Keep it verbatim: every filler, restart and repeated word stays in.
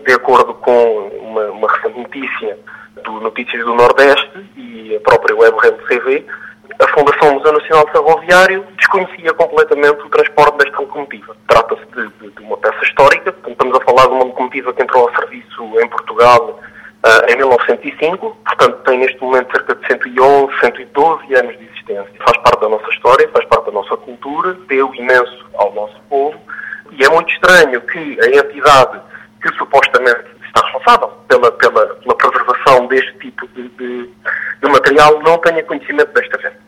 de acordo com uma, uma recente notícia do Notícias do Nordeste e a própria Web Rede C V, a Fundação Museu Nacional Ferroviário desconhecia completamente o transporte desta locomotiva. Trata-se de, de, de uma peça histórica, estamos a falar de uma locomotiva que entrou ao serviço em Portugal uh, em mil novecentos e cinco, portanto tem neste momento cerca de cento e onze, cento e doze anos de existência. Faz parte da nossa história, faz parte da nossa cultura, deu imenso ao nosso povo, e é muito estranho que a entidade que supostamente está responsável pela, pela, pela preservação deste tipo de, de, de material não tenha conhecimento desta gente.